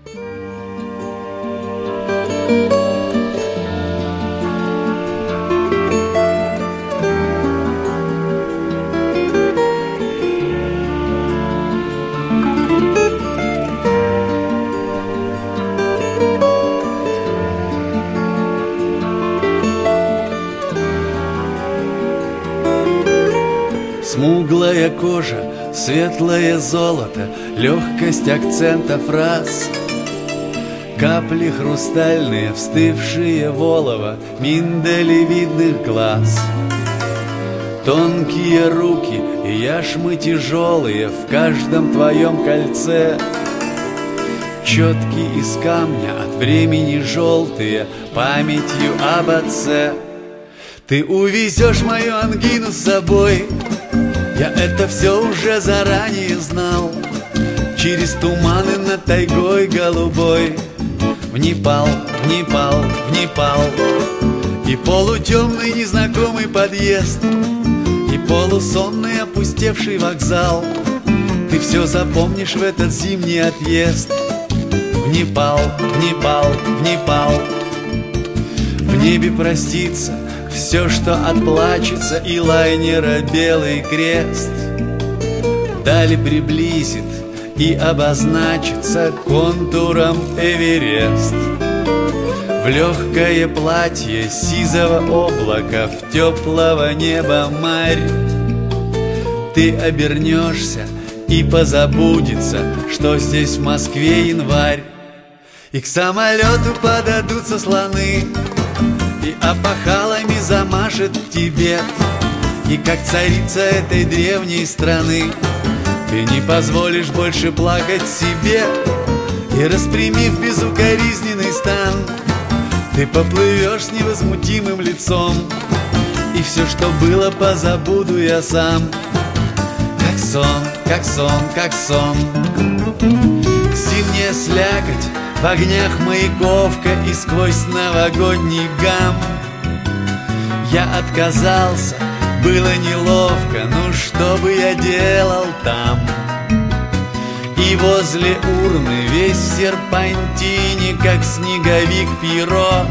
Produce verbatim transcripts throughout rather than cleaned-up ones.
Смуглая кожа, светлое золото, легкость акцента фраз, капли хрустальные, встывшие в олово миндалевидных глаз. Тонкие руки и яшмы тяжелые в каждом твоем кольце, четки из камня, от времени желтые, памятью об отце. Ты увезешь мою ангину с собой, я это все уже заранее знал. Через туманы над тайгой голубой, в Непал, в Непал, в Непал. И полутемный незнакомый подъезд, и полусонный опустевший вокзал. Ты все запомнишь в этот зимний отъезд. В Непал, в Непал, в Непал. В небе простится все, что отплачется, и лайнера белый крест вдали приблизит и обозначится контуром Эверест. В легкое платье сизого облака, в теплого неба марь, ты обернешься и позабудется, что здесь в Москве январь. И к самолету подадутся слоны, и опахалами замашет Тибет. И как царица этой древней страны ты не позволишь больше плакать себе. И распрямив безукоризненный стан, ты поплывешь с невозмутимым лицом. И все, что было, позабуду я сам. Как сон, как сон, как сон. Зимняя слякоть в огнях маяковка, и сквозь новогодний гам я отказался, было неловко, ну что бы я делал там? И возле урны весь в серпантине, как снеговик Пьеро,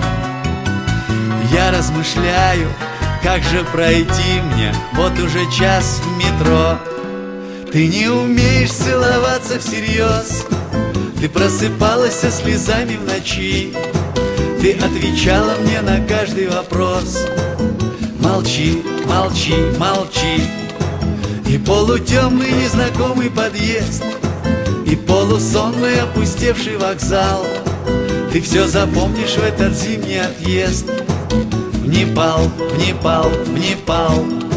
я размышляю, как же пройти мне вот уже час в метро. Ты не умеешь целоваться всерьез, ты просыпалась со слезами в ночи, ты отвечала мне на каждый вопрос. Молчи, молчи, молчи. И полутемный незнакомый подъезд, и полусонный опустевший вокзал. Ты все запомнишь в этот зимний отъезд. В Непал, в Непал, в Непал.